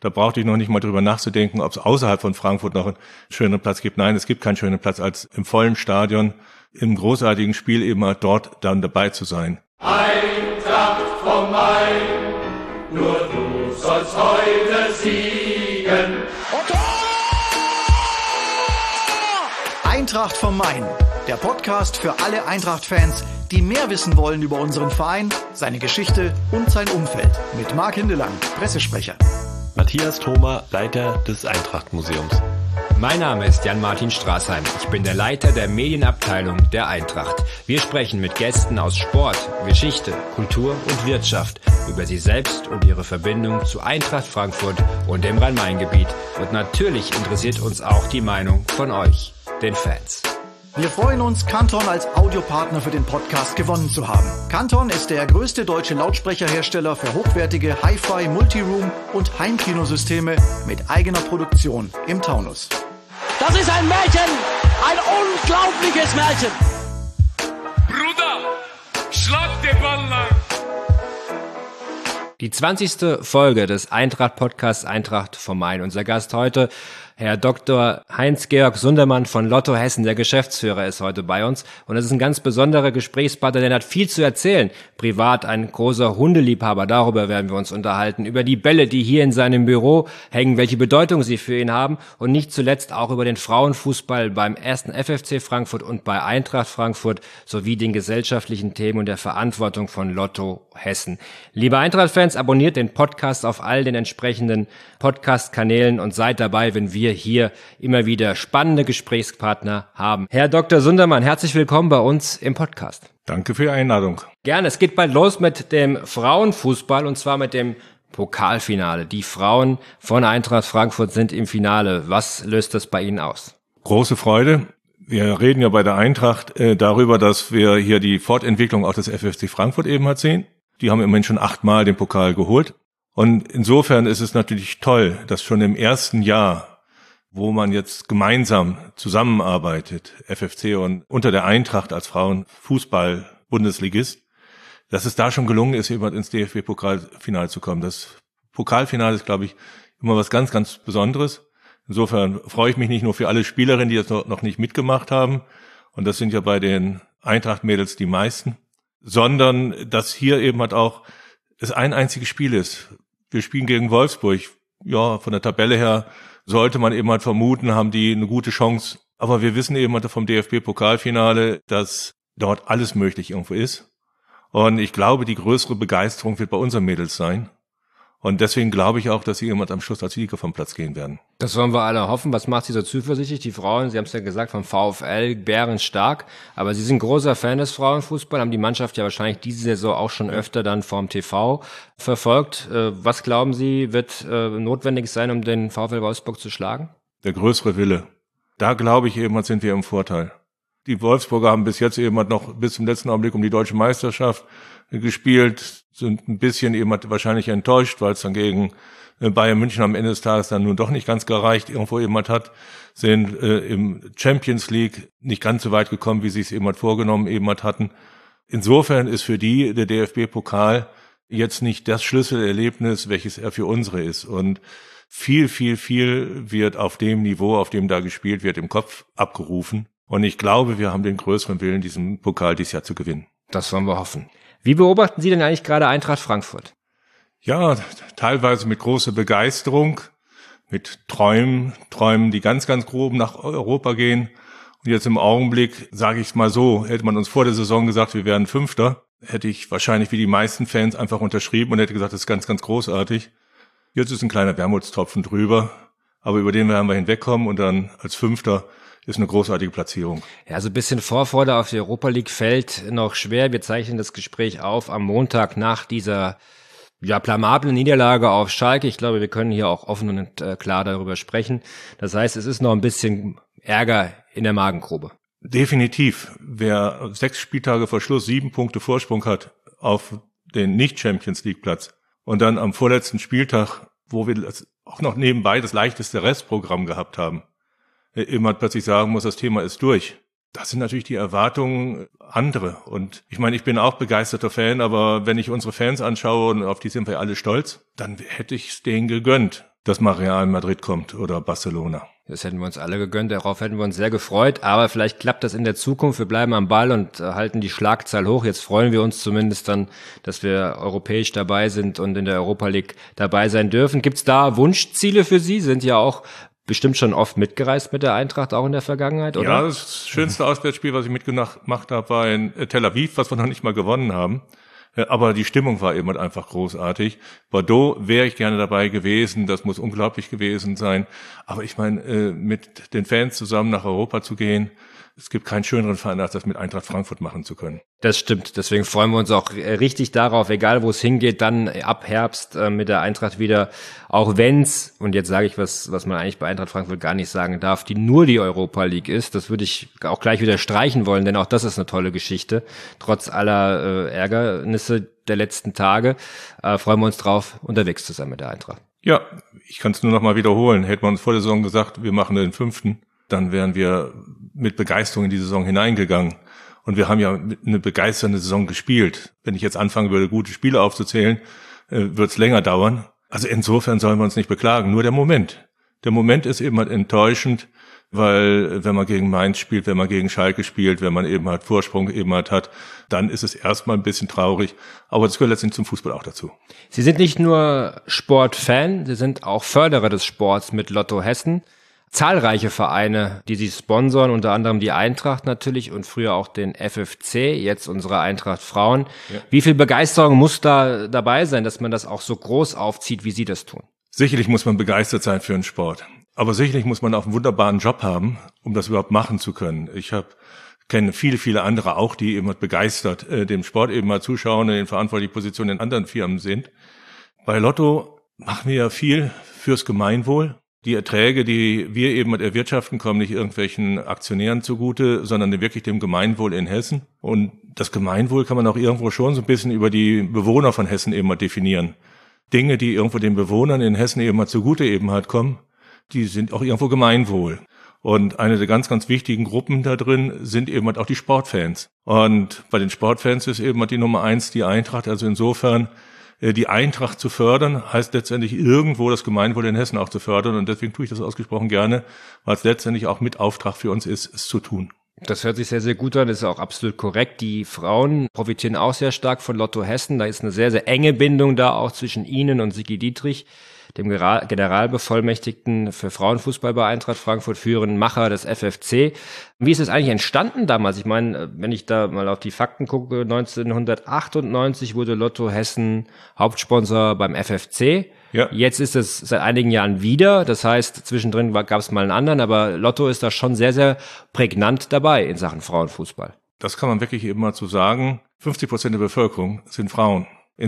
Da brauchte ich noch nicht mal drüber nachzudenken, ob es außerhalb von Frankfurt noch einen schöneren Platz gibt. Nein, es gibt keinen schöneren Platz, als im vollen Stadion, im großartigen Spiel immer dort dann dabei zu sein. Eintracht vom Main, nur du sollst heute siegen. Eintracht vom Main, der Podcast für alle Eintracht-Fans, die mehr wissen wollen über unseren Verein, seine Geschichte und sein Umfeld. Mit Marc Hindelang, Pressesprecher. Matthias Thoma, Leiter des Eintracht-Museums. Mein Name ist Jan-Martin Straßheim. Ich bin der Leiter der Medienabteilung der Eintracht. Wir sprechen mit Gästen aus Sport, Geschichte, Kultur und Wirtschaft über sie selbst und ihre Verbindung zu Eintracht Frankfurt und dem Rhein-Main-Gebiet. Und natürlich interessiert uns auch die Meinung von euch, den Fans. Wir freuen uns, Canton als Audiopartner für den Podcast gewonnen zu haben. Canton ist der größte deutsche Lautsprecherhersteller für hochwertige Hi-Fi, Multiroom und Heimkinosysteme mit eigener Produktion im Taunus. Das ist ein Märchen, ein unglaubliches Märchen. Bruder, schlag den Ball lang. Die 20. Folge des Eintracht-Podcasts Eintracht vom Main. Unser Gast heute, Herr Dr. Heinz-Georg Sundermann von Lotto Hessen, der Geschäftsführer, ist heute bei uns. Und es ist ein ganz besonderer Gesprächspartner, denn er hat viel zu erzählen. Privat ein großer Hundeliebhaber, darüber werden wir uns unterhalten. Über die Bälle, die hier in seinem Büro hängen, welche Bedeutung sie für ihn haben. Und nicht zuletzt auch über den Frauenfußball beim 1. FFC Frankfurt und bei Eintracht Frankfurt sowie den gesellschaftlichen Themen und der Verantwortung von Lotto Hessen. Liebe Eintracht-Fans, abonniert den Podcast auf all den entsprechenden Podcast-Kanälen und seid dabei, wenn wir hier immer wieder spannende Gesprächspartner haben. Herr Dr. Sundermann, herzlich willkommen bei uns im Podcast. Danke für die Einladung. Gerne, es geht bald los mit dem Frauenfußball und zwar mit dem Pokalfinale. Die Frauen von Eintracht Frankfurt sind im Finale. Was löst das bei Ihnen aus? Große Freude. Wir reden ja bei der Eintracht darüber, dass wir hier die Fortentwicklung auch des FFC Frankfurt eben halt sehen. Die haben immerhin schon 8-mal den Pokal geholt. Und insofern ist es natürlich toll, dass schon im ersten Jahr, wo man jetzt gemeinsam zusammenarbeitet, FFC und unter der Eintracht als Frauenfußball-Bundesligist, dass es da schon gelungen ist, eben ins DFB-Pokalfinale zu kommen. Das Pokalfinale ist, glaube ich, immer was ganz, ganz Besonderes. Insofern freue ich mich nicht nur für alle Spielerinnen, die jetzt noch nicht mitgemacht haben, und das sind ja bei den Eintracht-Mädels die meisten, sondern dass hier eben halt auch es ein einziges Spiel ist. Wir spielen gegen Wolfsburg. Ja, von der Tabelle her sollte man eben halt vermuten, haben die eine gute Chance. Aber wir wissen eben halt vom DFB-Pokalfinale, dass dort alles möglich irgendwo ist. Und ich glaube, die größere Begeisterung wird bei unseren Mädels sein. Und deswegen glaube ich auch, dass sie irgendwann am Schluss als Sieger vom Platz gehen werden. Das wollen wir alle hoffen. Was macht Sie so zuversichtlich? Die Frauen, Sie haben es ja gesagt, vom VfL, bärenstark. Aber Sie sind großer Fan des Frauenfußballs, haben die Mannschaft ja wahrscheinlich diese Saison auch schon öfter dann vorm TV verfolgt. Was glauben Sie, wird notwendig sein, um den VfL Wolfsburg zu schlagen? Der größere Wille. Da glaube ich eben, sind wir im Vorteil. Die Wolfsburger haben bis jetzt eben noch bis zum letzten Augenblick um die deutsche Meisterschaft gespielt, sind ein bisschen eben wahrscheinlich enttäuscht, weil es dann gegen Bayern München am Ende des Tages dann nun doch nicht ganz gereicht irgendwo eben hat, sind im Champions League nicht ganz so weit gekommen, wie sie es eben vorgenommen eben hatten. Insofern ist für die der DFB-Pokal jetzt nicht das Schlüsselerlebnis, welches er für unsere ist. Und viel, viel, viel wird auf dem Niveau, auf dem da gespielt wird, im Kopf abgerufen. Und ich glaube, wir haben den größeren Willen, diesen Pokal dieses Jahr zu gewinnen. Das wollen wir hoffen. Wie beobachten Sie denn eigentlich gerade Eintracht Frankfurt? Ja, teilweise mit großer Begeisterung, mit Träumen, die ganz, ganz grob nach Europa gehen. Und jetzt im Augenblick, sage ich es mal so, hätte man uns vor der Saison gesagt, wir wären Fünfter, hätte ich wahrscheinlich wie die meisten Fans einfach unterschrieben und hätte gesagt, das ist ganz, ganz großartig. Jetzt ist ein kleiner Wermutstropfen drüber, aber über den werden wir hinwegkommen und dann als Fünfter ist eine großartige Platzierung. Ja, also ein bisschen Vorfreude auf die Europa League fällt noch schwer. Wir zeichnen das Gespräch auf am Montag nach dieser blamablen Niederlage auf Schalke. Ich glaube, wir können hier auch offen und klar darüber sprechen. Das heißt, es ist noch ein bisschen Ärger in der Magengrube. Definitiv. Wer 6 Spieltage vor Schluss 7 Punkte Vorsprung hat auf den Nicht-Champions-League-Platz und dann am vorletzten Spieltag, wo wir auch noch nebenbei das leichteste Restprogramm gehabt haben, immer plötzlich sagen muss, das Thema ist durch. Das sind natürlich die Erwartungen andere. Und ich meine, ich bin auch begeisterter Fan, aber wenn ich unsere Fans anschaue, und auf die sind wir alle stolz, dann hätte ich es denen gegönnt. dass mal Real Madrid kommt oder Barcelona. Das hätten wir uns alle gegönnt, darauf hätten wir uns sehr gefreut, aber vielleicht klappt das in der Zukunft. Wir bleiben am Ball und halten die Schlagzahl hoch. Jetzt freuen wir uns zumindest dann, dass wir europäisch dabei sind und in der Europa League dabei sein dürfen. Gibt's da Wunschziele für Sie? Sind ja auch bestimmt schon oft mitgereist mit der Eintracht, auch in der Vergangenheit, oder? Ja, das schönste Auswärtsspiel, was ich mitgemacht habe, war in Tel Aviv, was wir noch nicht mal gewonnen haben. Aber die Stimmung war eben einfach großartig. Bordeaux wäre ich gerne dabei gewesen, das muss unglaublich gewesen sein. Aber ich meine, mit den Fans zusammen nach Europa zu gehen, es gibt keinen schöneren Verein, als das mit Eintracht Frankfurt machen zu können. Das stimmt, deswegen freuen wir uns auch richtig darauf, egal wo es hingeht, dann ab Herbst mit der Eintracht wieder, auch wenn's, und jetzt sage ich was man eigentlich bei Eintracht Frankfurt gar nicht sagen darf, die nur die Europa League ist, das würde ich auch gleich wieder streichen wollen, denn auch das ist eine tolle Geschichte, trotz aller Ärgernisse der letzten Tage, freuen wir uns drauf, unterwegs zu sein mit der Eintracht. Ja, ich kann es nur noch mal wiederholen, hätten wir uns vor der Saison gesagt, wir machen den 5., dann wären wir mit Begeisterung in die Saison hineingegangen. Und wir haben ja eine begeisternde Saison gespielt. Wenn ich jetzt anfangen würde, gute Spiele aufzuzählen, wird es länger dauern. Also insofern sollen wir uns nicht beklagen. Nur der Moment. Der Moment ist eben halt enttäuschend, weil wenn man gegen Mainz spielt, wenn man gegen Schalke spielt, wenn man eben halt Vorsprung eben halt hat, dann ist es erstmal ein bisschen traurig. Aber das gehört letztendlich zum Fußball auch dazu. Sie sind nicht nur Sportfan, Sie sind auch Förderer des Sports mit Lotto Hessen. Zahlreiche Vereine, die Sie sponsoren, unter anderem die Eintracht natürlich und früher auch den FFC, jetzt unsere Eintracht Frauen. Ja. Wie viel Begeisterung muss da dabei sein, dass man das auch so groß aufzieht, wie Sie das tun? Sicherlich muss man begeistert sein für den Sport. Aber sicherlich muss man auch einen wunderbaren Job haben, um das überhaupt machen zu können. Ich kenne viele andere auch, die eben begeistert dem Sport eben mal zuschauen, in den verantwortlichen Positionen in anderen Firmen sind. Bei Lotto machen wir ja viel fürs Gemeinwohl. Die Erträge, die wir eben erwirtschaften, kommen nicht irgendwelchen Aktionären zugute, sondern wirklich dem Gemeinwohl in Hessen. Und das Gemeinwohl kann man auch irgendwo schon so ein bisschen über die Bewohner von Hessen eben mal definieren. Dinge, die irgendwo den Bewohnern in Hessen eben mal zugute eben halt kommen, die sind auch irgendwo Gemeinwohl. Und eine der ganz, ganz wichtigen Gruppen da drin sind eben halt auch die Sportfans. Und bei den Sportfans ist eben halt die Nummer 1 die Eintracht. Also insofern, die Eintracht zu fördern, heißt letztendlich irgendwo das Gemeinwohl in Hessen auch zu fördern. Und deswegen tue ich das ausgesprochen gerne, weil es letztendlich auch mit Auftrag für uns ist, es zu tun. Das hört sich sehr, sehr gut an, das ist auch absolut korrekt. Die Frauen profitieren auch sehr stark von Lotto Hessen. Da ist eine sehr, sehr enge Bindung da auch zwischen Ihnen und Sigi Dietrich, dem Generalbevollmächtigten für Frauenfußball bei Eintracht Frankfurt, führenden Macher des FFC. Wie ist es eigentlich entstanden damals? Ich meine, wenn ich da mal auf die Fakten gucke, 1998 wurde Lotto Hessen Hauptsponsor beim FFC. Ja. Jetzt ist es seit einigen Jahren wieder. Das heißt, zwischendrin gab es mal einen anderen, aber Lotto ist da schon sehr, sehr prägnant dabei in Sachen Frauenfußball. Das kann man wirklich eben mal so sagen. 50% der Bevölkerung sind Frauen.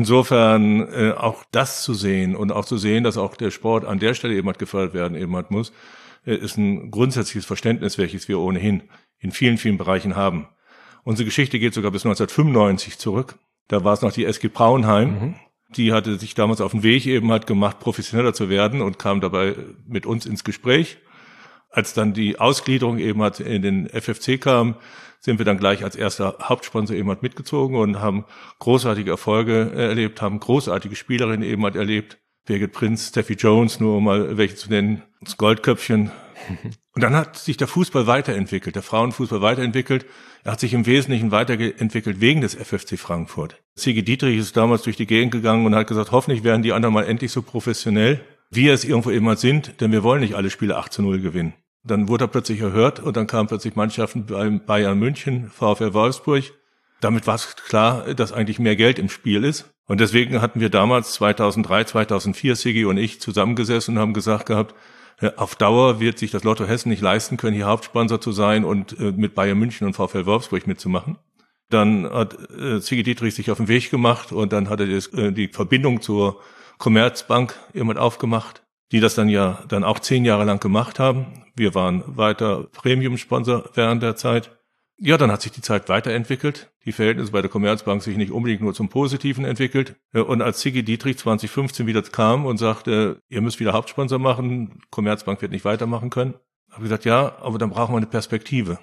Insofern auch das zu sehen und auch zu sehen, dass auch der Sport an der Stelle eben halt gefördert werden eben halt muss, ist ein grundsätzliches Verständnis, welches wir ohnehin in vielen, vielen Bereichen haben. Unsere Geschichte geht sogar bis 1995 zurück. Da war es noch die SG Braunheim. Die hatte sich damals auf den Weg eben halt gemacht, professioneller zu werden und kam dabei mit uns ins Gespräch. Als dann die Ausgliederung eben halt in den FFC kam, sind wir dann gleich als erster Hauptsponsor eben halt mitgezogen und haben großartige Erfolge erlebt, haben großartige Spielerinnen eben halt erlebt. Birgit Prinz, Steffi Jones, nur um mal welche zu nennen, das Goldköpfchen. Und dann hat sich der Fußball weiterentwickelt, der Frauenfußball weiterentwickelt. Er hat sich im Wesentlichen weiterentwickelt wegen des FFC Frankfurt. Sigi Dietrich ist damals durch die Gegend gegangen und hat gesagt, hoffentlich werden die anderen mal endlich so professionell, wie es irgendwo immer sind, denn wir wollen nicht alle Spiele 8-0 gewinnen. Dann wurde er plötzlich erhört und dann kamen plötzlich Mannschaften beim Bayern München, VfL Wolfsburg. Damit war es klar, dass eigentlich mehr Geld im Spiel ist. Und deswegen hatten wir damals 2003, 2004, Sigi und ich zusammengesessen und haben gesagt gehabt, auf Dauer wird sich das Lotto Hessen nicht leisten können, hier Hauptsponsor zu sein und mit Bayern München und VfL Wolfsburg mitzumachen. Dann hat Sigi Dietrich sich auf den Weg gemacht und dann hat er die Verbindung zur Commerzbank jemand aufgemacht, die das dann auch 10 Jahre lang gemacht haben. Wir waren weiter Premium-Sponsor während der Zeit. Ja, dann hat sich die Zeit weiterentwickelt. Die Verhältnisse bei der Commerzbank sich nicht unbedingt nur zum Positiven entwickelt. Und als Sigi Dietrich 2015 wieder kam und sagte, ihr müsst wieder Hauptsponsor machen, Commerzbank wird nicht weitermachen können, habe ich gesagt, ja, aber dann brauchen wir eine Perspektive.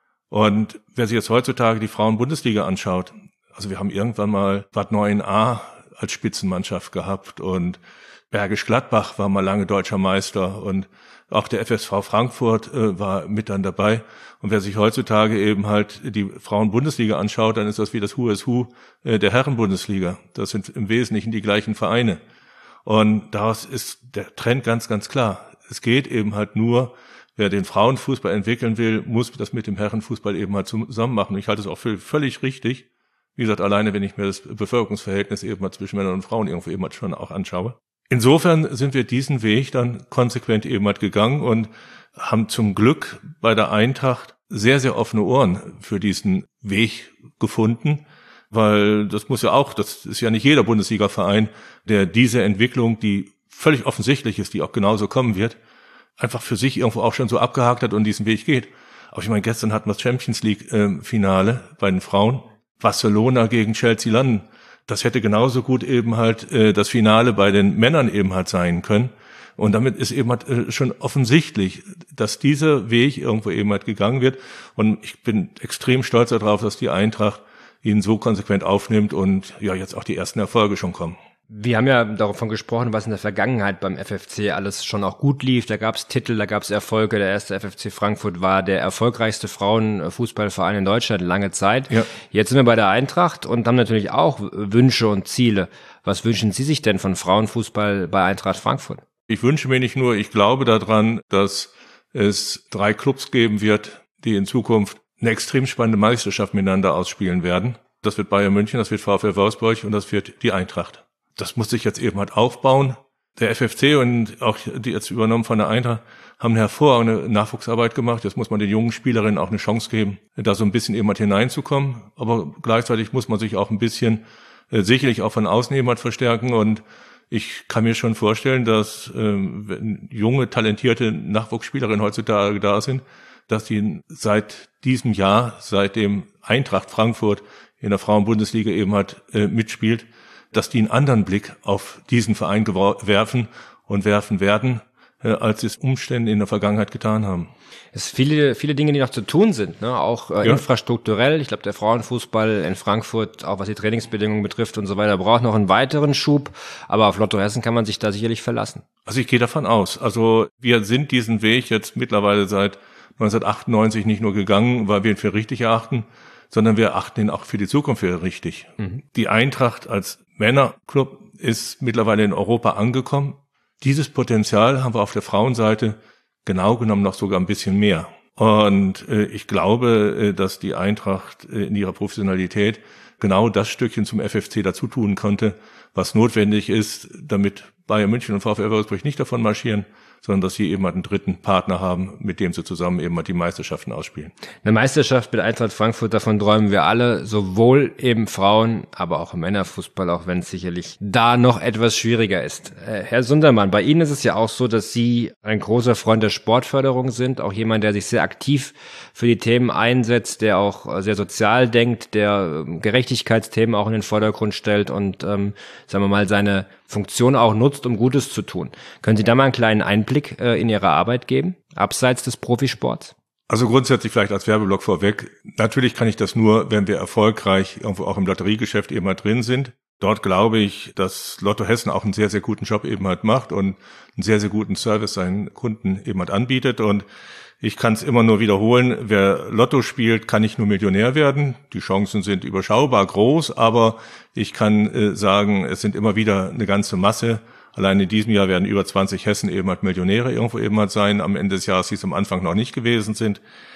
Und wer sich jetzt heutzutage die Frauen-Bundesliga anschaut, also wir haben irgendwann mal Bad 9a als Spitzenmannschaft gehabt und Bergisch Gladbach war mal lange deutscher Meister und auch der FSV Frankfurt war mit dann dabei. Und wer sich heutzutage eben halt die Frauen-Bundesliga anschaut, dann ist das wie das Who is Who der Herren-Bundesliga. Das sind im Wesentlichen die gleichen Vereine. Und daraus ist der Trend ganz, ganz klar. Es geht eben halt nur, wer den Frauenfußball entwickeln will, muss das mit dem Herrenfußball eben halt zusammen machen. Und ich halte es auch für völlig richtig. Wie gesagt, alleine wenn ich mir das Bevölkerungsverhältnis eben mal zwischen Männern und Frauen irgendwo eben halt schon auch anschaue. Insofern sind wir diesen Weg dann konsequent eben halt gegangen und haben zum Glück bei der Eintracht sehr, sehr offene Ohren für diesen Weg gefunden, weil das ist ja nicht jeder Bundesliga-Verein, der diese Entwicklung, die völlig offensichtlich ist, die auch genauso kommen wird, einfach für sich irgendwo auch schon so abgehakt hat und diesen Weg geht. Aber ich meine, gestern hatten wir das Champions League-Finale bei den Frauen, Barcelona gegen Chelsea London. Das hätte genauso gut eben halt das Finale bei den Männern eben halt sein können. Und damit ist eben halt schon offensichtlich, dass dieser Weg irgendwo eben halt gegangen wird. Und ich bin extrem stolz darauf, dass die Eintracht ihn so konsequent aufnimmt und ja jetzt auch die ersten Erfolge schon kommen. Wir haben ja davon gesprochen, was in der Vergangenheit beim FFC alles schon auch gut lief. Da gab es Titel, da gab es Erfolge. Der erste FFC Frankfurt war der erfolgreichste Frauenfußballverein in Deutschland lange Zeit. Ja. Jetzt sind wir bei der Eintracht und haben natürlich auch Wünsche und Ziele. Was wünschen Sie sich denn von Frauenfußball bei Eintracht Frankfurt? Ich wünsche mir nicht nur, ich glaube daran, dass es 3 Clubs geben wird, die in Zukunft eine extrem spannende Meisterschaft miteinander ausspielen werden. Das wird Bayern München, das wird VfL Wolfsburg und das wird die Eintracht. Das muss sich jetzt eben halt aufbauen. Der FFC und auch die jetzt übernommen von der Eintracht haben eine hervorragende Nachwuchsarbeit gemacht. Jetzt muss man den jungen Spielerinnen auch eine Chance geben, da so ein bisschen eben halt hineinzukommen. Aber gleichzeitig muss man sich auch ein bisschen sicherlich auch von außen eben halt verstärken. Und ich kann mir schon vorstellen, dass wenn junge, talentierte Nachwuchsspielerinnen heutzutage da sind, dass die seit diesem Jahr, seit dem Eintracht Frankfurt in der Frauenbundesliga eben halt mitspielt, dass die einen anderen Blick auf diesen Verein werfen werden, als es Umstände in der Vergangenheit getan haben. Es sind viele Dinge, die noch zu tun sind, ne? Auch infrastrukturell. Ich glaube, der Frauenfußball in Frankfurt, auch was die Trainingsbedingungen betrifft und so weiter, braucht noch einen weiteren Schub. Aber auf Lotto Hessen kann man sich da sicherlich verlassen. Also ich gehe davon aus. Also wir sind diesen Weg jetzt mittlerweile seit 1998 nicht nur gegangen, weil wir ihn für richtig erachten, sondern wir achten ihn auch für die Zukunft für richtig. Mhm. Die Eintracht als Männerclub ist mittlerweile in Europa angekommen. Dieses Potenzial haben wir auf der Frauenseite genau genommen noch sogar ein bisschen mehr. Und ich glaube, dass die Eintracht in ihrer Professionalität genau das Stückchen zum FFC dazu tun konnte, was notwendig ist, damit Bayern München und VfL Wolfsburg nicht davon marschieren, sondern dass sie eben halt einen dritten Partner haben, mit dem sie zusammen eben halt die Meisterschaften ausspielen. Eine Meisterschaft mit Eintracht Frankfurt, davon träumen wir alle, sowohl eben Frauen, aber auch im Männerfußball, auch wenn es sicherlich da noch etwas schwieriger ist. Herr Sundermann, bei Ihnen ist es ja auch so, dass Sie ein großer Freund der Sportförderung sind, auch jemand, der sich sehr aktiv für die Themen einsetzt, der auch sehr sozial denkt, der Gerechtigkeitsthemen auch in den Vordergrund stellt und, sagen wir mal, seine Funktion auch nutzt, um Gutes zu tun. Können Sie da mal einen kleinen Einblick in Ihre Arbeit geben, abseits des Profisports? Also grundsätzlich vielleicht als Werbeblock vorweg. Natürlich kann ich das nur, wenn wir erfolgreich irgendwo auch im Lotteriegeschäft eben halt drin sind. Dort glaube ich, dass Lotto Hessen auch einen sehr, sehr guten Job eben halt macht und einen sehr, sehr guten Service seinen Kunden eben halt anbietet. Und ich kann es immer nur wiederholen, wer Lotto spielt, kann nicht nur Millionär werden. Die Chancen sind überschaubar groß, aber ich kann sagen, es sind immer wieder eine ganze Masse. Allein in diesem Jahr werden über 20 Hessen eben halt Millionäre irgendwo eben halt sein, am Ende des Jahres, die es am Anfang noch nicht gewesen sind.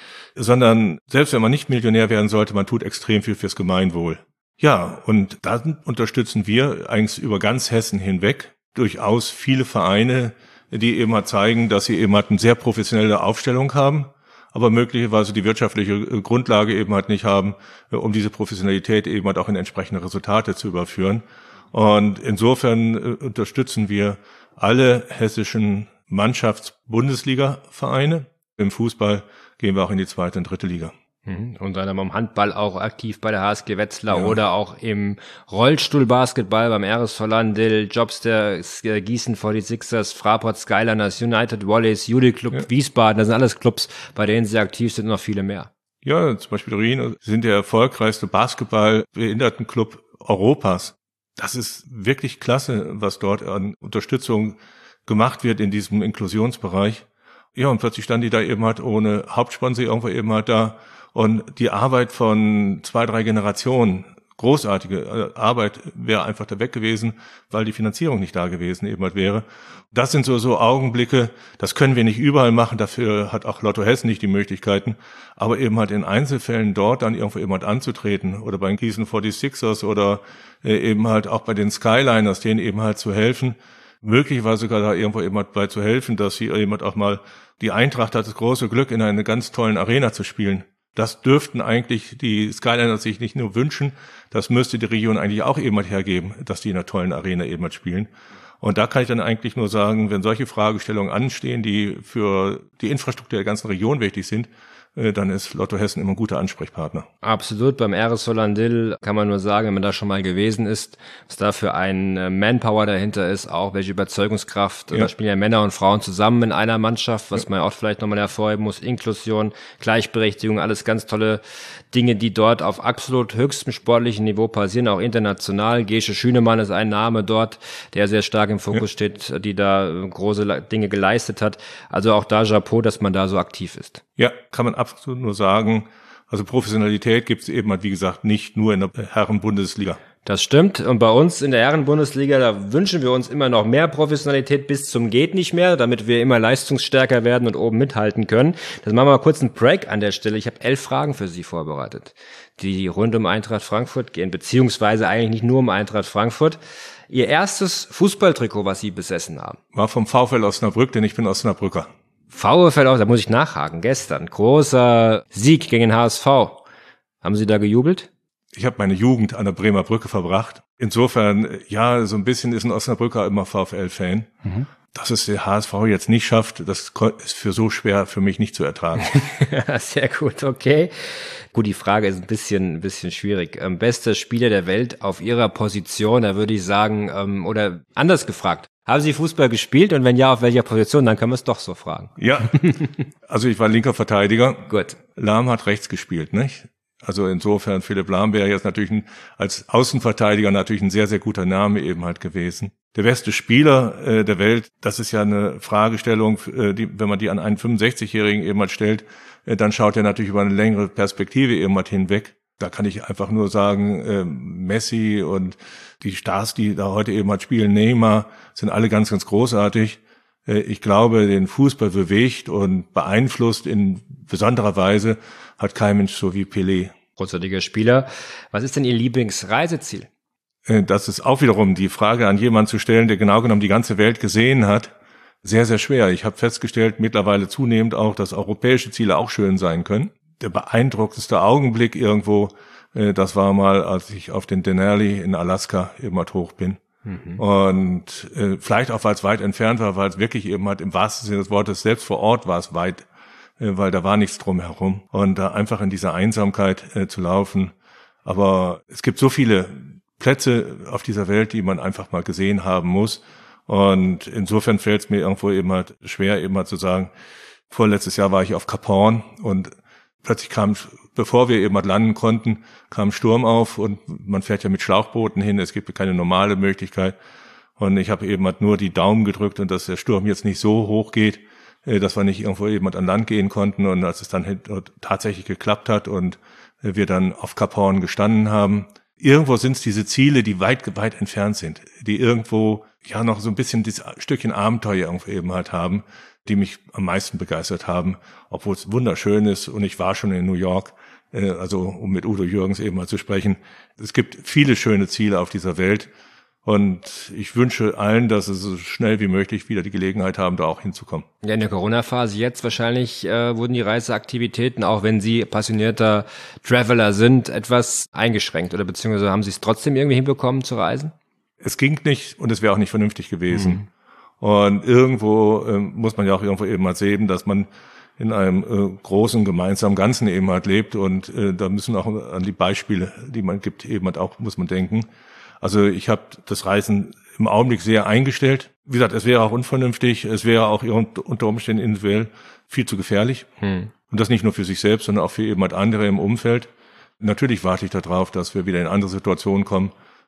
Sondern selbst wenn man nicht Millionär werden sollte, man tut extrem viel fürs Gemeinwohl. Ja, und dann unterstützen wir eigentlich über ganz Hessen hinweg durchaus viele Vereine, die eben halt zeigen, dass sie eben halt eine sehr professionelle Aufstellung haben, aber möglicherweise die wirtschaftliche Grundlage eben halt nicht haben, um diese Professionalität eben halt auch in entsprechende Resultate zu überführen. Und insofern unterstützen wir alle hessischen Mannschafts-Bundesliga-Vereine. Im Fußball gehen wir auch in die 2. und 3. Liga. Unter anderem im Handball auch aktiv bei der HSG Wetzlar oder auch im Rollstuhlbasketball beim RSV Landil, Jobs der Gießen 46ers, Fraport Skyliners, United Volleys, Juli Club Wiesbaden, das sind alles Clubs, bei denen sie aktiv sind und noch viele mehr. Ja, zum Beispiel Rien sind der erfolgreichste Basketball-Behindertenclub Europas. Das ist wirklich klasse, was dort an Unterstützung gemacht wird in diesem Inklusionsbereich. Ja, und plötzlich stand die da eben halt ohne Hauptsponsor irgendwo eben halt da. Und die Arbeit von 2, 3 Generationen, großartige Arbeit, wäre einfach da weg gewesen, weil die Finanzierung nicht da gewesen eben halt wäre. Das sind so Augenblicke, das können wir nicht überall machen, dafür hat auch Lotto Hessen nicht die Möglichkeiten, aber eben halt in Einzelfällen dort dann irgendwo eben halt anzutreten oder bei den Gießen 46ers oder eben halt auch bei den Skyliners, denen eben halt zu helfen, möglicherweise sogar da irgendwo eben halt bei zu helfen, dass sie eben halt auch mal, die Eintracht hat das große Glück, in einer ganz tollen Arena zu spielen. Das dürften eigentlich die Skyliners sich nicht nur wünschen, das müsste die Region eigentlich auch eben halt hergeben, dass die in einer tollen Arena eben halt spielen. Und da kann ich dann eigentlich nur sagen, wenn solche Fragestellungen anstehen, die für die Infrastruktur der ganzen Region wichtig sind, dann ist Lotto Hessen immer ein guter Ansprechpartner. Absolut, beim RS Hollandil kann man nur sagen, wenn man da schon mal gewesen ist, was da für ein Manpower dahinter ist, auch welche Überzeugungskraft. Ja. Da spielen ja Männer und Frauen zusammen in einer Mannschaft, was man auch vielleicht nochmal hervorheben muss. Inklusion, Gleichberechtigung, alles ganz tolle Dinge, die dort auf absolut höchstem sportlichen Niveau passieren, auch international. Gesche Schünemann ist ein Name dort, der sehr stark im Fokus steht, die da große Dinge geleistet hat. Also auch da Chapeau, dass man da so aktiv ist. Ja, kann man absolut nur sagen. Also Professionalität gibt es eben halt, wie gesagt, nicht nur in der Herren-Bundesliga. Das stimmt. Und bei uns in der Herren-Bundesliga, da wünschen wir uns immer noch mehr Professionalität bis zum geht nicht mehr, damit wir immer leistungsstärker werden und oben mithalten können. Das machen wir mal kurz einen Break an der Stelle. Ich habe 11 Fragen für Sie vorbereitet, die rund um Eintracht Frankfurt gehen, beziehungsweise eigentlich nicht nur um Eintracht Frankfurt. Ihr erstes Fußballtrikot, was Sie besessen haben? War vom VfL Osnabrück, denn ich bin Osnabrücker. VfL auch, da muss ich nachhaken. Gestern, großer Sieg gegen den HSV. Haben Sie da gejubelt? Ich habe meine Jugend an der Bremer Brücke verbracht. Insofern, ja, so ein bisschen ist ein Osnabrücker immer VfL-Fan. Mhm. Dass es der HSV jetzt nicht schafft, das ist für so schwer für mich nicht zu ertragen. Sehr gut, okay. Gut, die Frage ist ein bisschen schwierig. Bester Spieler der Welt auf Ihrer Position, da würde ich sagen, oder anders gefragt. Haben Sie Fußball gespielt und wenn ja, auf welcher Position? Dann können wir es doch so fragen. Ja, also ich war linker Verteidiger. Gut. Lahm hat rechts gespielt, nicht? Also insofern, Philipp Lahm wäre jetzt natürlich als Außenverteidiger natürlich ein sehr, sehr guter Name eben halt gewesen. Der beste Spieler der Welt, das ist ja eine Fragestellung, wenn man die an einen 65-Jährigen eben halt stellt, dann schaut er natürlich über eine längere Perspektive eben halt hinweg. Da kann ich einfach nur sagen, Messi und die Stars, die da heute eben halt spielen, Neymar, sind alle ganz, ganz großartig. Ich glaube, den Fußball bewegt und beeinflusst in besonderer Weise hat kein Mensch so wie Pelé. Großartiger Spieler. Was ist denn Ihr Lieblingsreiseziel? Das ist auch wiederum die Frage an jemanden zu stellen, der genau genommen die ganze Welt gesehen hat. Sehr, sehr schwer. Ich habe festgestellt, mittlerweile zunehmend auch, dass europäische Ziele auch schön sein können. Der beeindruckendste Augenblick irgendwo, das war mal, als ich auf den Denali in Alaska eben halt hoch bin. Mhm. Und vielleicht auch, weil es weit entfernt war, weil es wirklich eben halt im wahrsten Sinne des Wortes, selbst vor Ort war es weit, weil da war nichts drumherum. Und da einfach in dieser Einsamkeit zu laufen. Aber es gibt so viele Plätze auf dieser Welt, die man einfach mal gesehen haben muss. Und insofern fällt es mir irgendwo eben halt schwer, eben halt zu sagen, vorletztes Jahr war ich auf Cap Horn und plötzlich bevor wir eben halt landen konnten, kam Sturm auf und man fährt ja mit Schlauchbooten hin, es gibt keine normale Möglichkeit. Und ich habe eben halt nur die Daumen gedrückt und dass der Sturm jetzt nicht so hoch geht, dass wir nicht irgendwo eben halt an Land gehen konnten. Und als es dann tatsächlich geklappt hat und wir dann auf Cap Horn gestanden haben, irgendwo sind es diese Ziele, die weit, weit entfernt sind, die irgendwo ja noch so ein bisschen dieses Stückchen Abenteuer irgendwo eben halt haben, die mich am meisten begeistert haben, obwohl es wunderschön ist und ich war schon in New York, also um mit Udo Jürgens eben mal zu sprechen. Es gibt viele schöne Ziele auf dieser Welt und ich wünsche allen, dass sie so schnell wie möglich wieder die Gelegenheit haben, da auch hinzukommen. Ja, in der Corona-Phase jetzt wahrscheinlich wurden die Reiseaktivitäten, auch wenn Sie passionierter Traveler sind, etwas eingeschränkt oder beziehungsweise haben Sie es trotzdem irgendwie hinbekommen zu reisen? Es ging nicht und es wäre auch nicht vernünftig gewesen. Mhm. Und irgendwo muss man ja auch irgendwo eben halt sehen, dass man in einem großen gemeinsamen Ganzen eben halt lebt und da müssen auch an die Beispiele, die man gibt, eben halt auch, muss man denken. Also ich habe das Reisen im Augenblick sehr eingestellt. Wie gesagt, es wäre auch unvernünftig, es wäre auch unter Umständen individuell viel zu gefährlich. Und das nicht nur für sich selbst, sondern auch für eben halt andere im Umfeld. Natürlich warte ich darauf, dass wir wieder in andere Situationen kommen,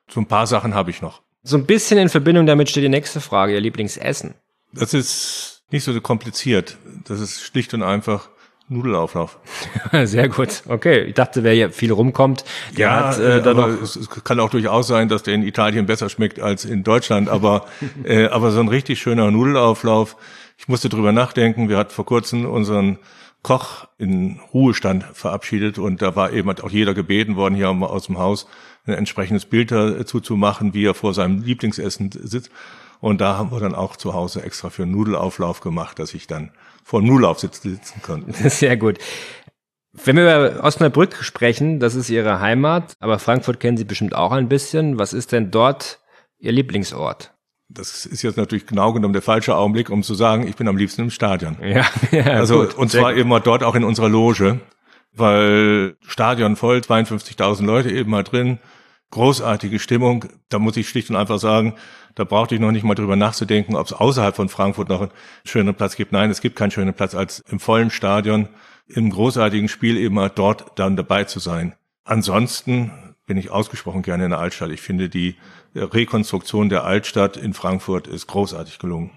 So ein paar Sachen habe ich noch. So ein bisschen in Verbindung damit steht die nächste Frage, Ihr Lieblingsessen. Das ist nicht so kompliziert. Das ist schlicht und einfach Nudelauflauf. Sehr gut. Okay, ich dachte, wer hier viel rumkommt, der Ja, hat aber noch es kann auch durchaus sein, dass der in Italien besser schmeckt als in Deutschland. Aber so ein richtig schöner Nudelauflauf. Ich musste drüber nachdenken. Wir hatten vor kurzem unseren Koch in Ruhestand verabschiedet und da war eben auch jeder gebeten worden, hier aus dem Haus ein entsprechendes Bild dazu zu machen, wie er vor seinem Lieblingsessen sitzt. Und da haben wir dann auch zu Hause extra für einen Nudelauflauf gemacht, dass ich dann vor dem Nudelaufsitz sitzen konnte. Sehr gut. Wenn wir über Osnabrück sprechen, das ist Ihre Heimat, aber Frankfurt kennen Sie bestimmt auch ein bisschen. Was ist denn dort Ihr Lieblingsort? Das ist jetzt natürlich genau genommen der falsche Augenblick, um zu sagen, ich bin am liebsten im Stadion. Ja, also gut, und zwar eben mal dort auch in unserer Loge, weil Stadion voll, 52.000 Leute eben mal drin, großartige Stimmung. Da muss ich schlicht und einfach sagen, da brauchte ich noch nicht mal drüber nachzudenken, ob es außerhalb von Frankfurt noch einen schönen Platz gibt. Nein, es gibt keinen schönen Platz als im vollen Stadion, im großartigen Spiel eben mal dort dann dabei zu sein. Ansonsten bin ich ausgesprochen gerne in der Altstadt. Ich finde, die Rekonstruktion der Altstadt in Frankfurt ist großartig gelungen.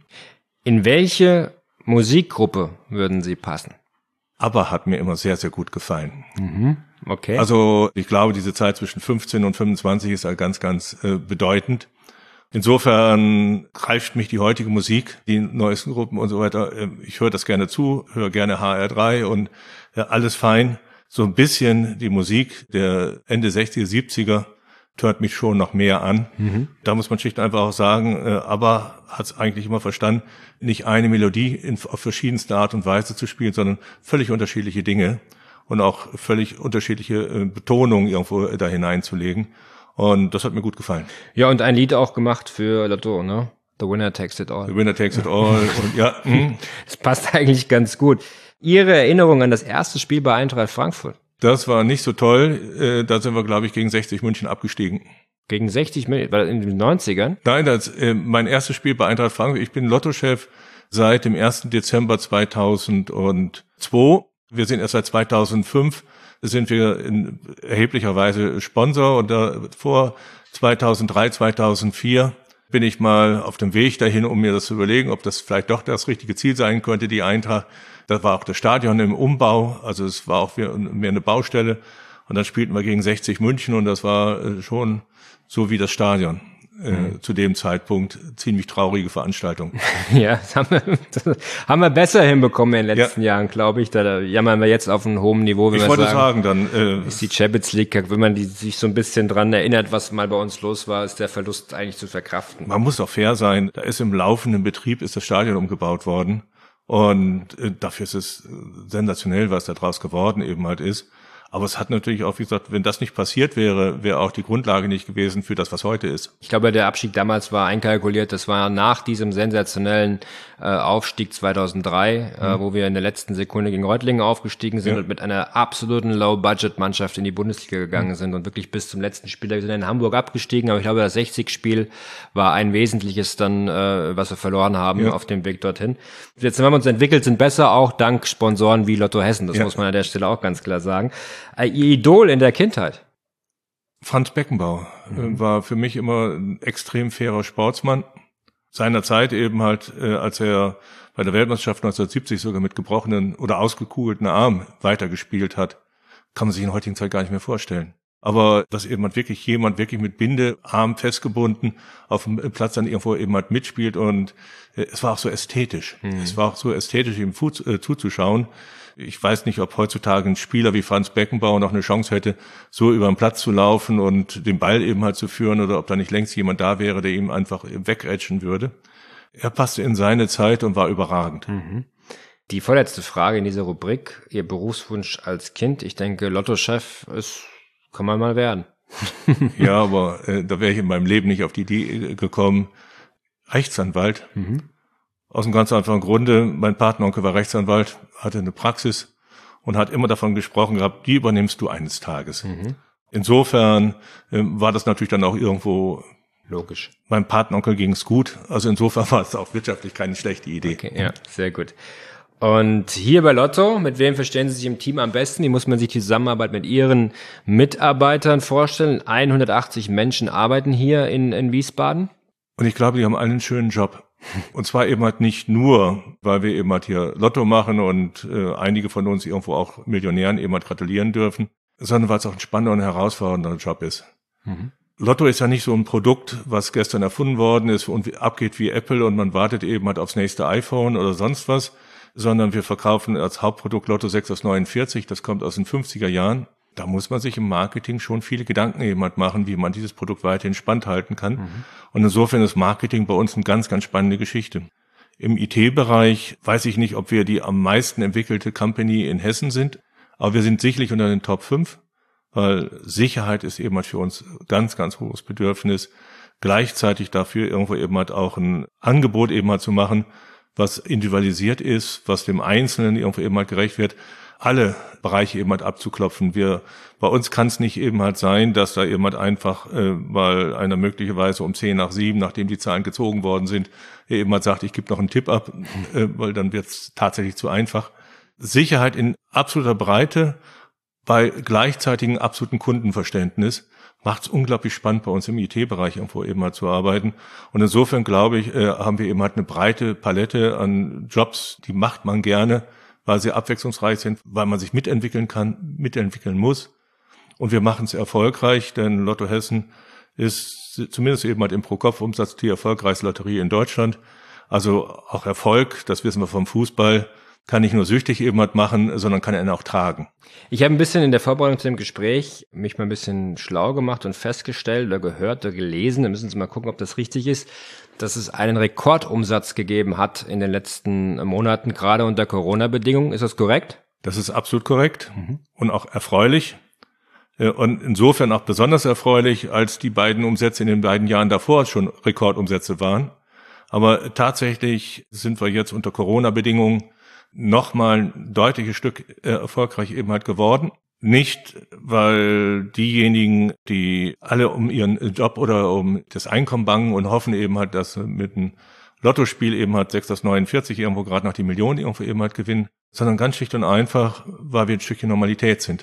In welche Musikgruppe würden Sie passen? ABBA hat mir immer sehr, sehr gut gefallen. Okay. Also ich glaube, diese Zeit zwischen 15 und 25 ist halt ganz, ganz bedeutend. Insofern greift mich die heutige Musik, die neuesten Gruppen und so weiter. Ich höre das gerne zu, höre gerne HR3 und alles fein. So ein bisschen die Musik der Ende 60er, 70er hört mich schon noch mehr an. Da muss man schlicht und einfach auch sagen, ABBA hat es eigentlich immer verstanden, nicht eine Melodie auf verschiedenste Art und Weise zu spielen, sondern völlig unterschiedliche Dinge und auch völlig unterschiedliche Betonungen irgendwo da hineinzulegen. Und das hat mir gut gefallen. Ja, und ein Lied auch gemacht für Lotto, ne? The Winner Takes It All. The Winner Takes It All. Und ja, Das passt eigentlich ganz gut. Ihre Erinnerung an das erste Spiel bei Eintracht Frankfurt? das war nicht so toll. Da sind wir, glaube ich, gegen 60 München abgestiegen. Gegen 60 München? War das in den 90ern? Nein, mein erstes Spiel bei Eintracht Frankfurt. Ich bin Lottochef seit dem 1. Dezember 2002. Wir sind erst seit 2005 sind wir in erheblicher Weise Sponsor und vor 2003, 2004 bin ich mal auf dem Weg dahin, um mir das zu überlegen, ob das vielleicht doch das richtige Ziel sein könnte, die Eintracht. Da war auch das Stadion im Umbau, also es war auch mehr eine Baustelle und dann spielten wir gegen 60 München und das war schon so wie das Stadion. Zu dem Zeitpunkt ziemlich traurige Veranstaltung. Ja, das haben wir besser hinbekommen in den letzten Jahren, glaube ich. Da jammern wir jetzt auf einem hohen Niveau. Wenn ich wollte sagen, dann ist die Champions League, wenn man sich so ein bisschen dran erinnert, was mal bei uns los war, ist der Verlust eigentlich zu verkraften. Man muss auch fair sein. Da ist im laufenden Betrieb ist das Stadion umgebaut worden und dafür ist es sensationell, was da draus geworden eben halt ist. Aber es hat natürlich auch, wie gesagt, wenn das nicht passiert wäre, wäre auch die Grundlage nicht gewesen für das, was heute ist. Ich glaube, der Abstieg damals war einkalkuliert. Das war nach diesem sensationellen Aufstieg 2003, wo wir in der letzten Sekunde gegen Reutlingen aufgestiegen sind und mit einer absoluten Low-Budget-Mannschaft in die Bundesliga gegangen sind und wirklich bis zum letzten Spiel. Wir sind in Hamburg abgestiegen, aber ich glaube, das 60-Spiel war ein wesentliches dann, was wir verloren haben auf dem Weg dorthin. Jetzt haben wir uns entwickelt, sind besser, auch dank Sponsoren wie Lotto Hessen. Das muss man an der Stelle auch ganz klar sagen. Ihr Idol in der Kindheit? Franz Beckenbauer war für mich immer ein extrem fairer Sportsmann. Seiner Zeit eben halt, als er bei der Weltmeisterschaft 1970 sogar mit gebrochenen oder ausgekugelten Arm weitergespielt hat, kann man sich in heutigen Zeit gar nicht mehr vorstellen. Aber dass eben halt jemand wirklich mit Bindearm festgebunden auf dem Platz dann irgendwo eben halt mitspielt und es war auch so ästhetisch. Es war auch so ästhetisch, ihm zuzuschauen. Ich weiß nicht, ob heutzutage ein Spieler wie Franz Beckenbauer noch eine Chance hätte, so über den Platz zu laufen und den Ball eben halt zu führen oder ob da nicht längst jemand da wäre, der ihm einfach wegrätschen würde. Er passte in seine Zeit und war überragend. Die vorletzte Frage in dieser Rubrik, Ihr Berufswunsch als Kind. Ich denke, Lottochef kann man mal werden. Ja, aber da wäre ich in meinem Leben nicht auf die Idee gekommen. Rechtsanwalt. Aus einem ganz einfachen Grunde, mein Patenonkel war Rechtsanwalt, hatte eine Praxis und hat immer davon gesprochen gehabt, die übernimmst du eines Tages. Insofern war das natürlich dann auch irgendwo logisch. Meinem Patenonkel ging es gut, also insofern war es auch wirtschaftlich keine schlechte Idee. Okay, ja, sehr gut. Und hier bei Lotto, mit wem verstehen Sie sich im Team am besten? Wie muss man sich die Zusammenarbeit mit Ihren Mitarbeitern vorstellen? 180 Menschen arbeiten hier in Wiesbaden. Und ich glaube, die haben alle einen schönen Job. Und zwar eben halt nicht nur, weil wir eben halt hier Lotto machen und einige von uns irgendwo auch Millionären eben halt gratulieren dürfen, sondern weil es auch ein spannender und herausfordernder Job ist. Mhm. Lotto ist ja nicht so ein Produkt, was gestern erfunden worden ist und abgeht wie Apple und man wartet eben halt aufs nächste iPhone oder sonst was, sondern wir verkaufen als Hauptprodukt Lotto 6 aus 49, das kommt aus den 50er Jahren. Da muss man sich im Marketing schon viele Gedanken eben halt machen, wie man dieses Produkt weiterhin spannend halten kann. Mhm. Und insofern ist Marketing bei uns eine ganz, ganz spannende Geschichte. Im IT-Bereich weiß ich nicht, ob wir die am meisten entwickelte Company in Hessen sind, aber wir sind sicherlich unter den Top 5. Weil Sicherheit ist eben halt für uns ganz, ganz hohes Bedürfnis. Gleichzeitig dafür irgendwo eben halt auch ein Angebot eben halt zu machen, was individualisiert ist, was dem Einzelnen irgendwo eben halt gerecht wird, alle Bereiche eben halt abzuklopfen. Bei uns kann es nicht eben halt sein, dass da eben halt einfach, weil einer möglicherweise um 6:10, nachdem die Zahlen gezogen worden sind, eben halt sagt, ich gebe noch einen Tipp ab, weil dann wird es tatsächlich zu einfach. Sicherheit in absoluter Breite, bei gleichzeitigem absoluten Kundenverständnis macht es unglaublich spannend, bei uns im IT-Bereich irgendwo eben halt zu arbeiten. Und insofern, glaube ich, haben wir eben halt eine breite Palette an Jobs, die macht man gerne, weil sie abwechslungsreich sind, weil man sich mitentwickeln kann, mitentwickeln muss. Und wir machen es erfolgreich, denn Lotto Hessen ist zumindest eben halt im Pro-Kopf-Umsatz die erfolgreichste Lotterie in Deutschland. Also auch Erfolg, das wissen wir vom Fußball, kann nicht nur süchtig eben halt machen, sondern kann ihn auch tragen. Ich habe ein bisschen in der Vorbereitung zu dem Gespräch mich mal ein bisschen schlau gemacht und festgestellt oder gehört oder gelesen, da müssen Sie mal gucken, ob das richtig ist, dass es einen Rekordumsatz gegeben hat in den letzten Monaten, gerade unter Corona-Bedingungen. Ist das korrekt? Das ist absolut korrekt und auch erfreulich. Und insofern auch besonders erfreulich, als die beiden Umsätze in den beiden Jahren davor schon Rekordumsätze waren. Aber tatsächlich sind wir jetzt unter Corona-Bedingungen nochmal ein deutliches Stück erfolgreich eben halt geworden. Nicht, weil diejenigen, die alle um ihren Job oder um das Einkommen bangen und hoffen eben halt, dass mit einem Lottospiel eben halt 6 aus 49 irgendwo gerade noch die Millionen irgendwo eben halt gewinnen, sondern ganz schlicht und einfach, weil wir ein Stückchen Normalität sind.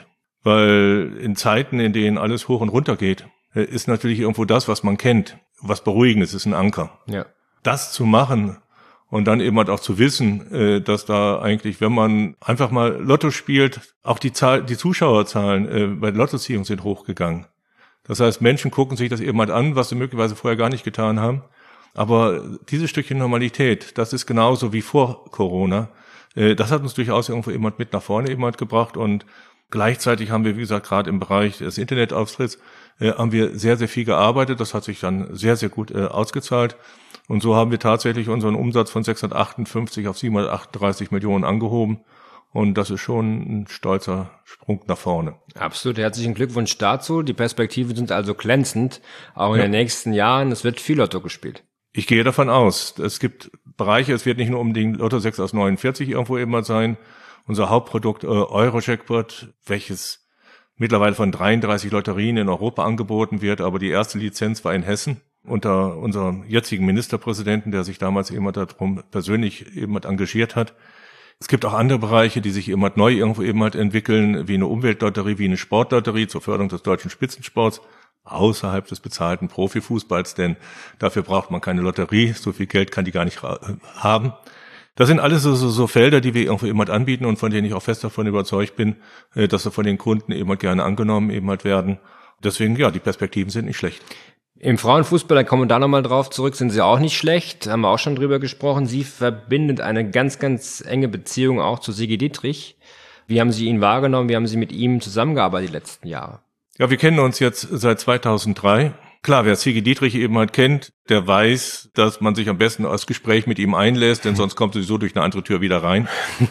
Weil in Zeiten, in denen alles hoch und runter geht, ist natürlich irgendwo das, was man kennt, was Beruhigendes, ist ein Anker. Ja. Das zu machen und dann eben halt auch zu wissen, dass da eigentlich, wenn man einfach mal Lotto spielt, auch die Zuschauerzahlen bei der Lottoziehung sind hochgegangen. Das heißt, Menschen gucken sich das eben halt an, was sie möglicherweise vorher gar nicht getan haben. Aber dieses Stückchen Normalität, das ist genauso wie vor Corona. Das hat uns durchaus irgendwo eben halt mit nach vorne eben halt gebracht. Und gleichzeitig haben wir, wie gesagt, gerade im Bereich des Internetauftritts, haben wir sehr, sehr viel gearbeitet. Das hat sich dann sehr, sehr gut ausgezahlt. Und so haben wir tatsächlich unseren Umsatz von 658 auf 738 Millionen angehoben. Und das ist schon ein stolzer Sprung nach vorne. Absolut. Herzlichen Glückwunsch dazu. Die Perspektiven sind also glänzend. Auch in den nächsten Jahren. Es wird viel Lotto gespielt. Ich gehe davon aus. Es gibt Bereiche, es wird nicht nur unbedingt Lotto 6 aus 49 irgendwo immer sein. Unser Hauptprodukt Euro-Jackpot, welches mittlerweile von 33 Lotterien in Europa angeboten wird. Aber die erste Lizenz war in Hessen. Unter unserem jetzigen Ministerpräsidenten, der sich damals eben darum persönlich eben engagiert hat. Es gibt auch andere Bereiche, die sich eben neu irgendwo eben entwickeln, wie eine Umweltlotterie, wie eine Sportlotterie zur Förderung des deutschen Spitzensports, außerhalb des bezahlten Profifußballs, denn dafür braucht man keine Lotterie, so viel Geld kann die gar nicht haben. Das sind alles so Felder, die wir irgendwo eben anbieten und von denen ich auch fest davon überzeugt bin, dass sie von den Kunden eben gerne angenommen eben werden. Deswegen, ja, die Perspektiven sind nicht schlecht. Im Frauenfußball, da kommen wir da nochmal drauf zurück, sind Sie auch nicht schlecht, haben wir auch schon drüber gesprochen. Sie verbindet eine ganz, ganz enge Beziehung auch zu Sigi Dietrich. Wie haben Sie ihn wahrgenommen? Wie haben Sie mit ihm zusammengearbeitet die letzten Jahre? Ja, wir kennen uns jetzt seit 2003. Klar, wer Sigi Dietrich eben kennt, der weiß, dass man sich am besten als Gespräch mit ihm einlässt, denn sonst kommt sowieso durch eine andere Tür wieder rein.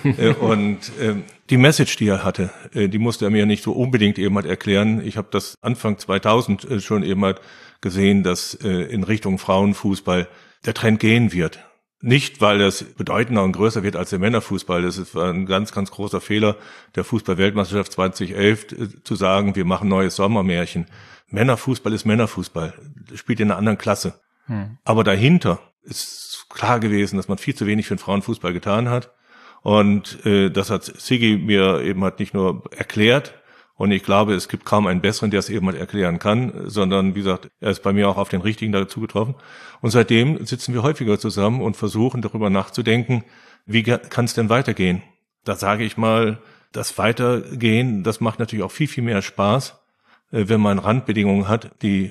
Und die Message, die er hatte, die musste er mir nicht so unbedingt eben erklären. Ich habe das Anfang 2000 schon eben gesehen, dass in Richtung Frauenfußball der Trend gehen wird. Nicht, weil es bedeutender und größer wird als der Männerfußball. Das ist ein ganz, ganz großer Fehler der Fußball-Weltmeisterschaft 2011, zu sagen, wir machen neues Sommermärchen. Männerfußball ist Männerfußball, das spielt in einer anderen Klasse. Aber dahinter ist klar gewesen, dass man viel zu wenig für den Frauenfußball getan hat. Und das hat Sigi mir eben halt nicht nur erklärt, und ich glaube, es gibt kaum einen besseren, der es eben halt erklären kann, sondern wie gesagt, er ist bei mir auch auf den richtigen dazu getroffen. Und seitdem sitzen wir häufiger zusammen und versuchen darüber nachzudenken, wie kann es denn weitergehen? Da sage ich mal, das Weitergehen, das macht natürlich auch viel, viel mehr Spaß, wenn man Randbedingungen hat, die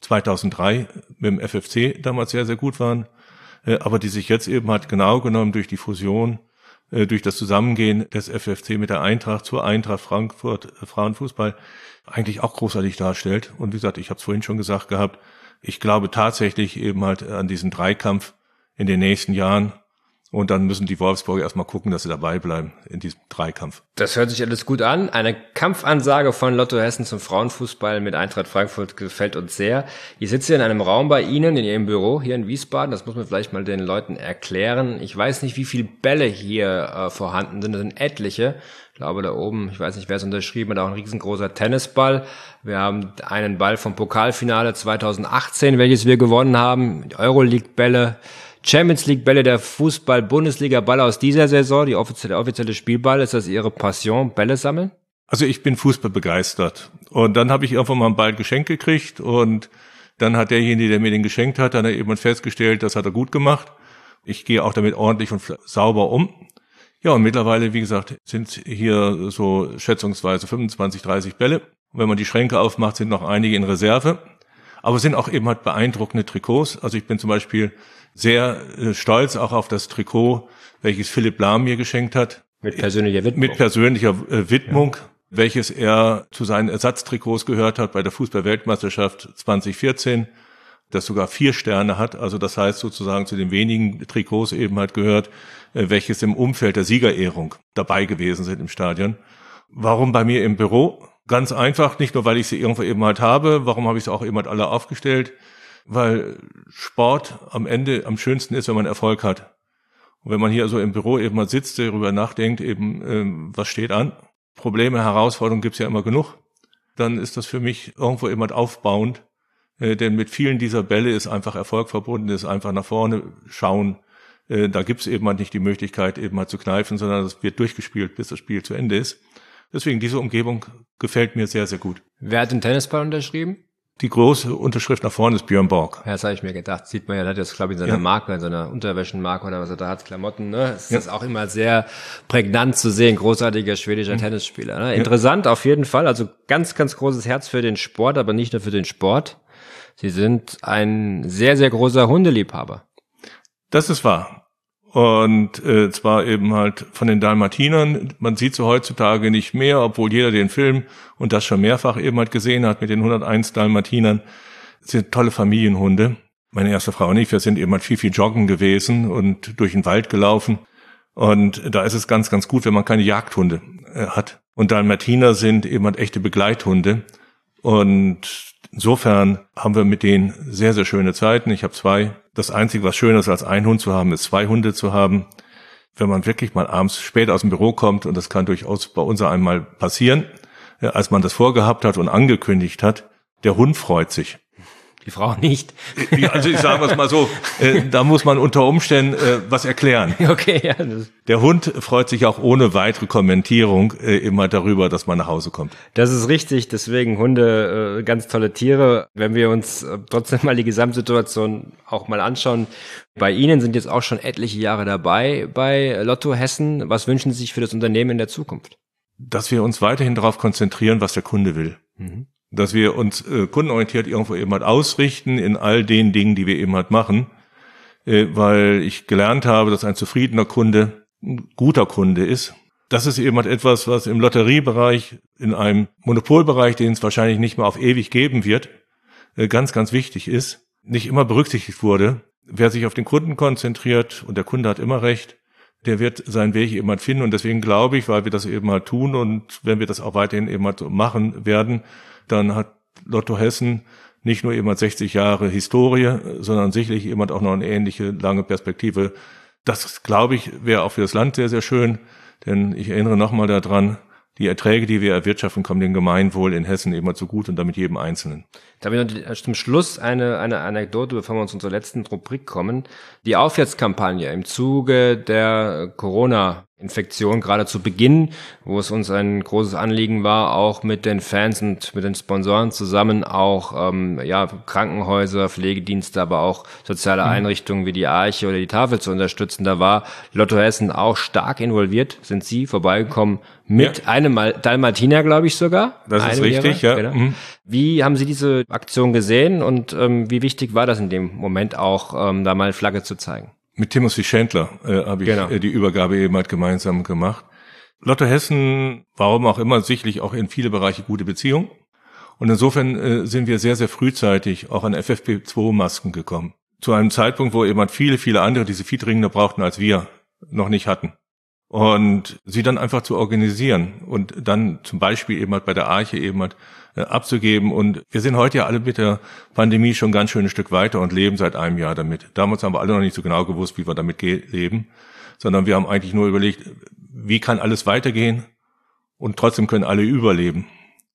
2003 mit dem FFC damals sehr, sehr gut waren, aber die sich jetzt eben halt genau genommen durch die Fusion, durch das Zusammengehen des FFC mit der Eintracht zur Eintracht Frankfurt Frauenfußball eigentlich auch großartig darstellt. Und wie gesagt, ich habe es vorhin schon gesagt gehabt, ich glaube tatsächlich eben halt an diesen Dreikampf in den nächsten Jahren. Und dann müssen die Wolfsburger erstmal gucken, dass sie dabei bleiben in diesem Dreikampf. Das hört sich alles gut an. Eine Kampfansage von Lotto Hessen zum Frauenfußball mit Eintracht Frankfurt gefällt uns sehr. Ich sitze hier in einem Raum bei Ihnen, in Ihrem Büro hier in Wiesbaden. Das muss man vielleicht mal den Leuten erklären. Ich weiß nicht, wie viele Bälle hier vorhanden sind. Das sind etliche. Ich glaube, da oben, ich weiß nicht, wer es unterschrieben hat, auch ein riesengroßer Tennisball. Wir haben einen Ball vom Pokalfinale 2018, welches wir gewonnen haben. Euroleague-Bälle, Champions League Bälle, der Fußball-Bundesliga-Ball aus dieser Saison, der offizielle Spielball. Ist das Ihre Passion, Bälle sammeln? Also ich bin Fußball begeistert. Und dann habe ich irgendwann mal einen Ball geschenkt gekriegt und dann hat derjenige, der mir den geschenkt hat, dann hat eben festgestellt, das hat er gut gemacht. Ich gehe auch damit ordentlich und sauber um. Ja, und mittlerweile, wie gesagt, sind hier so schätzungsweise 25, 30 Bälle. Und wenn man die Schränke aufmacht, sind noch einige in Reserve. Aber es sind auch eben halt beeindruckende Trikots. Also ich bin zum Beispiel sehr stolz auch auf das Trikot, welches Philipp Lahm mir geschenkt hat. Mit persönlicher Widmung. Mit persönlicher Widmung, ja. Welches er zu seinen Ersatztrikots gehört hat bei der Fußball-Weltmeisterschaft 2014, das sogar 4 Sterne hat. Also das heißt sozusagen zu den wenigen Trikots eben halt gehört, welches im Umfeld der Siegerehrung dabei gewesen sind im Stadion. Warum bei mir im Büro? Ganz einfach, nicht nur, weil ich sie irgendwo eben halt habe. Warum habe ich sie auch eben halt alle aufgestellt? Weil Sport am Ende am schönsten ist, wenn man Erfolg hat. Und wenn man hier so im Büro eben mal sitzt, darüber nachdenkt, eben was steht an, Probleme, Herausforderungen gibt's ja immer genug, dann ist das für mich irgendwo immer aufbauend, denn mit vielen dieser Bälle ist einfach Erfolg verbunden, ist einfach nach vorne schauen. Da gibt's eben halt nicht die Möglichkeit, eben mal zu kneifen, sondern es wird durchgespielt, bis das Spiel zu Ende ist. Deswegen, diese Umgebung gefällt mir sehr, sehr gut. Wer hat den Tennisball unterschrieben? Die große Unterschrift nach vorne ist Björn Borg. Ja, das habe ich mir gedacht. Sieht man ja, der hat jetzt, glaube ich, in seiner Marke, in seiner Unterwäschenmarke oder was er da hat, Klamotten, ne? Es ist auch immer sehr prägnant zu sehen. Großartiger schwedischer Tennisspieler, ne? Interessant, auf jeden Fall. Also ganz, ganz großes Herz für den Sport, aber nicht nur für den Sport. Sie sind ein sehr, sehr großer Hundeliebhaber. Das ist wahr. Und zwar eben halt von den Dalmatinern. Man sieht sie heutzutage nicht mehr, obwohl jeder den Film und das schon mehrfach eben halt gesehen hat mit den 101 Dalmatinern. Das sind tolle Familienhunde. Meine erste Frau und ich, wir sind eben halt viel joggen gewesen und durch den Wald gelaufen. Und da ist es ganz, ganz gut, wenn man keine Jagdhunde hat. Und Dalmatiner sind eben halt echte Begleithunde. Und insofern haben wir mit denen sehr, sehr schöne Zeiten. Ich habe 2. Das Einzige, was schöner ist, als einen Hund zu haben, ist 2 Hunde zu haben. Wenn man wirklich mal abends spät aus dem Büro kommt, und das kann durchaus bei uns einmal passieren, als man das vorgehabt hat und angekündigt hat, der Hund freut sich. Die Frau nicht. Ja, also ich sage es mal so, da muss man unter Umständen was erklären. Okay, ja. Der Hund freut sich auch ohne weitere Kommentierung immer darüber, dass man nach Hause kommt. Das ist richtig, deswegen Hunde ganz tolle Tiere. Wenn wir uns trotzdem mal die Gesamtsituation auch mal anschauen, bei Ihnen sind jetzt auch schon etliche Jahre dabei bei Lotto Hessen. Was wünschen Sie sich für das Unternehmen in der Zukunft? Dass wir uns weiterhin darauf konzentrieren, was der Kunde will. Mhm. Dass wir uns kundenorientiert irgendwo eben halt ausrichten in all den Dingen, die wir eben halt machen, weil ich gelernt habe, dass ein zufriedener Kunde ein guter Kunde ist. Das ist eben halt etwas, was im Lotteriebereich, in einem Monopolbereich, den es wahrscheinlich nicht mehr auf ewig geben wird, ganz, ganz wichtig ist, nicht immer berücksichtigt wurde. Wer sich auf den Kunden konzentriert, und der Kunde hat immer recht, der wird seinen Weg eben halt finden. Und deswegen glaube ich, weil wir das eben halt tun und wenn wir das auch weiterhin eben halt machen werden, dann hat Lotto Hessen nicht nur eben 60 Jahre Historie, sondern sicherlich eben auch noch eine ähnliche lange Perspektive. Das, glaube ich, wäre auch für das Land sehr, sehr schön, denn ich erinnere nochmal daran, die Erträge, die wir erwirtschaften, kommen dem Gemeinwohl in Hessen immer zugute und damit jedem Einzelnen. Da habe ich noch zum Schluss eine Anekdote, bevor wir uns zur letzten Rubrik kommen. Die Aufwärtskampagne im Zuge der Corona Infektion, gerade zu Beginn, wo es uns ein großes Anliegen war, auch mit den Fans und mit den Sponsoren zusammen auch Krankenhäuser, Pflegedienste, aber auch soziale Einrichtungen wie die Arche oder die Tafel zu unterstützen. Da war Lotto Hessen auch stark involviert. Sind Sie vorbeigekommen mit einem Dalmatiner, glaube ich sogar? Das ist richtig, ja. Genau. Wie haben Sie diese Aktion gesehen und wie wichtig war das in dem Moment auch, da mal Flagge zu zeigen? Mit Timothy Chandler habe ich die Übergabe eben halt gemeinsam gemacht. Lotto Hessen, warum auch immer, sicherlich auch in viele Bereiche gute Beziehungen. Und insofern sind wir sehr, sehr frühzeitig auch an FFP2-Masken gekommen. Zu einem Zeitpunkt, wo eben halt viele, viele andere diese viel dringender brauchten, als wir noch nicht hatten. Und sie dann einfach zu organisieren und dann zum Beispiel eben halt bei der Arche eben halt abzugeben. Und wir sind heute ja alle mit der Pandemie schon ganz schön ein Stück weiter und leben seit einem Jahr damit. Damals haben wir alle noch nicht so genau gewusst, wie wir damit leben, sondern wir haben eigentlich nur überlegt, wie kann alles weitergehen und trotzdem können alle überleben.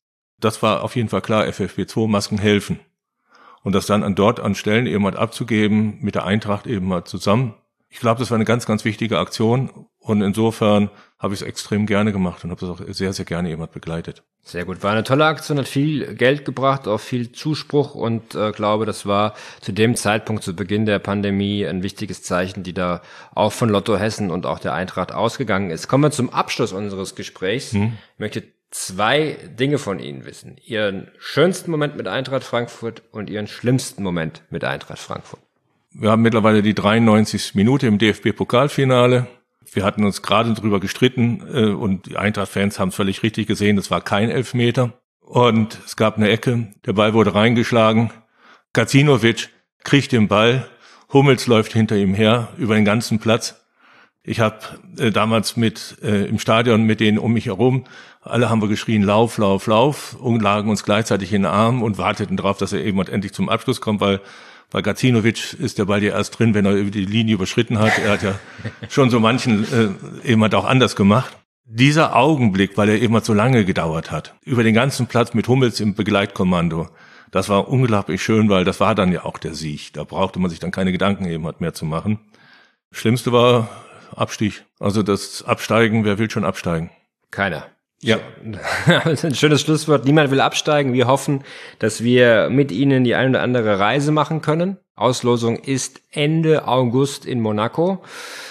Das war auf jeden Fall klar, FFP2-Masken helfen. Und das dann dort an Stellen eben halt abzugeben, mit der Eintracht eben halt zusammen. Ich glaube, das war eine ganz, ganz wichtige Aktion und insofern habe ich es extrem gerne gemacht und habe das auch sehr, sehr gerne jemand begleitet. Sehr gut, war eine tolle Aktion, hat viel Geld gebracht, auch viel Zuspruch und glaube, das war zu dem Zeitpunkt, zu Beginn der Pandemie, ein wichtiges Zeichen, die da auch von Lotto Hessen und auch der Eintracht ausgegangen ist. Kommen wir zum Abschluss unseres Gesprächs. Ich möchte 2 Dinge von Ihnen wissen. Ihren schönsten Moment mit Eintracht Frankfurt und Ihren schlimmsten Moment mit Eintracht Frankfurt. Wir haben mittlerweile die 93. Minute im DFB-Pokalfinale. Wir hatten uns gerade drüber gestritten und die Eintracht-Fans haben es völlig richtig gesehen, es war kein Elfmeter. Und es gab eine Ecke, der Ball wurde reingeschlagen. Gacinovic kriegt den Ball, Hummels läuft hinter ihm her über den ganzen Platz. Ich habe damals im Stadion mit denen um mich herum, alle haben wir geschrien, Lauf, Lauf, Lauf und lagen uns gleichzeitig in den Armen und warteten darauf, dass er eben endlich zum Abschluss kommt, weil bei Gacinovic ist der Ball ja erst drin, wenn er über die Linie überschritten hat. Er hat ja schon so manchen eben halt auch anders gemacht. Dieser Augenblick, weil er eben halt so lange gedauert hat, über den ganzen Platz mit Hummels im Begleitkommando, das war unglaublich schön, weil das war dann ja auch der Sieg. Da brauchte man sich dann keine Gedanken eben halt mehr zu machen. Schlimmste war Abstieg. Also das Absteigen, wer will schon absteigen? Keiner. Ja. Das ist ein schönes Schlusswort. Niemand will absteigen. Wir hoffen, dass wir mit Ihnen die eine oder andere Reise machen können. Auslosung ist Ende August in Monaco.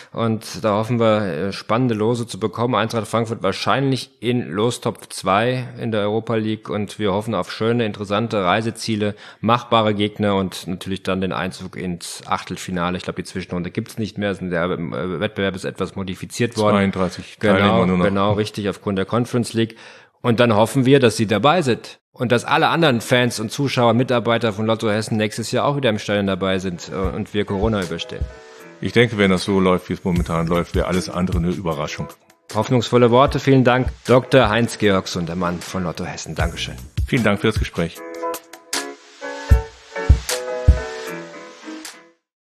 Und da hoffen wir, spannende Lose zu bekommen. Eintracht Frankfurt wahrscheinlich in Lostopf 2 in der Europa League. Und wir hoffen auf schöne, interessante Reiseziele, machbare Gegner und natürlich dann den Einzug ins Achtelfinale. Ich glaube, die Zwischenrunde gibt's nicht mehr. Der Wettbewerb ist etwas modifiziert worden. 32 Teilnehmer nur noch. Genau, richtig, aufgrund der Conference League. Und dann hoffen wir, dass Sie dabei sind. Und dass alle anderen Fans und Zuschauer, Mitarbeiter von Lotto Hessen nächstes Jahr auch wieder im Stadion dabei sind und wir Corona überstehen. Ich denke, wenn das so läuft, wie es momentan läuft, wäre alles andere eine Überraschung. Hoffnungsvolle Worte. Vielen Dank, Dr. Heinz-Georg Sundermann von Lotto Hessen. Dankeschön. Vielen Dank für das Gespräch.